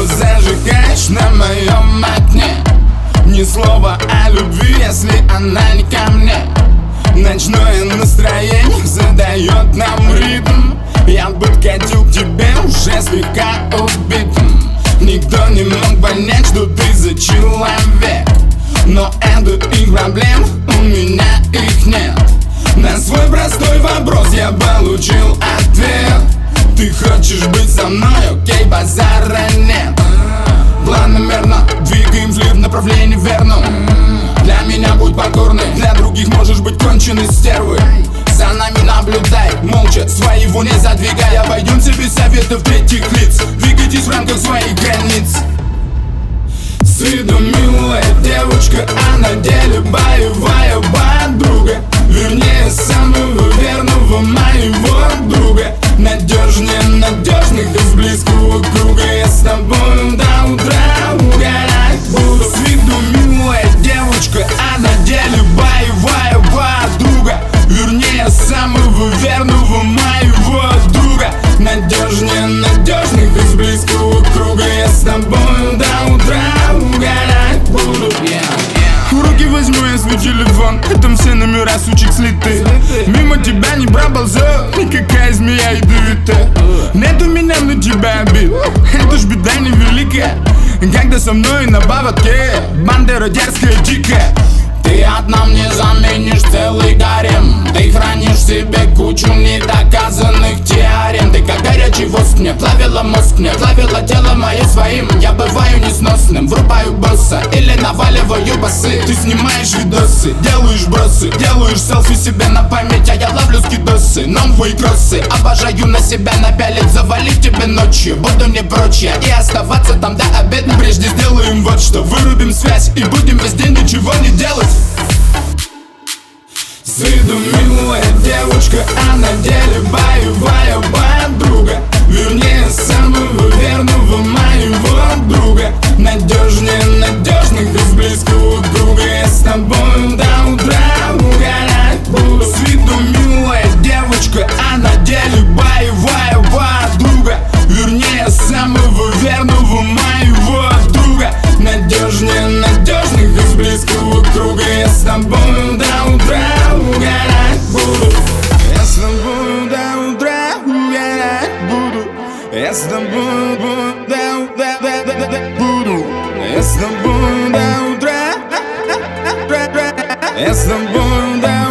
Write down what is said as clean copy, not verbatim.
зажигаешь на моем окне. Ни слова о любви, если она не ко мне. Ночное настроение задает нам ритм. Я подкатил к тебе уже слегка убитым. Никто не мог понять, что ты за человек. Но это их проблем, у меня их нет. На свой простой вопрос я получил ответ. Ты хочешь быть со мной, окей, базара нет. Планомерно двигаем в направлении верном. Для меня будь покорной, для других можешь быть конченой стервой. За нами наблюдай, молча, своего не задвигай. Обойдемся без советов третьих лиц. Двигайтесь в рамках своих границ. С виду милая девочка, а на деле боевая подруга. Вернее, самого верного моего друга. Надежнее надежных из близкого круга. Я с тобой до утра угорать буду. С виду милая девочка, а на деле боевая подруга. Вернее, самого верного моего друга. Надежнее надежных из близкого круга. Я с тобой до утра угорать буду. Руки возьму я свой телефон, там все номера сучек слиты. Мимо тебя не проболзал никакая змея ядовитая. Нет у меня на тебя обид, это ж беда невеликая. Когда со мной на поводке бандера дерзкая, дикая. Ты одна мне заменишь целый гарем. Ты хранишь в себе кучу недоказанных теорем. Ты как горячий воск, мне плавила мозг, мне плавила тело мое своим. Я бываю несносным, врубаю босса или наваливаю басы. Ты снимаешь видосы, делаешь бросы, делаешь селфи себе на память, а я ловлю скидосы. Новые кроссы, обожаю на себя напялить, завалить тебе ночью. Буду не прочь я и оставаться там до обеда. Прежде сделаем вот что, вырубим связь и будем весь день ничего не делать. С виду милая девочка, а на деле боевая подруга. Вернее, самого верного моего друга. Надежнее надежных из близкого круга. Я с тобой до утра угорать буду. С виду милая девочка, а на деле боевая подруга. Вернее, самого верного моего друга. Надежнее надежных из близкого круга. Я с тобой до утра угорать буду. Я с тобой до утра угорать буду. Я с тобой буду. Я с тобой до утра. Я с тобой до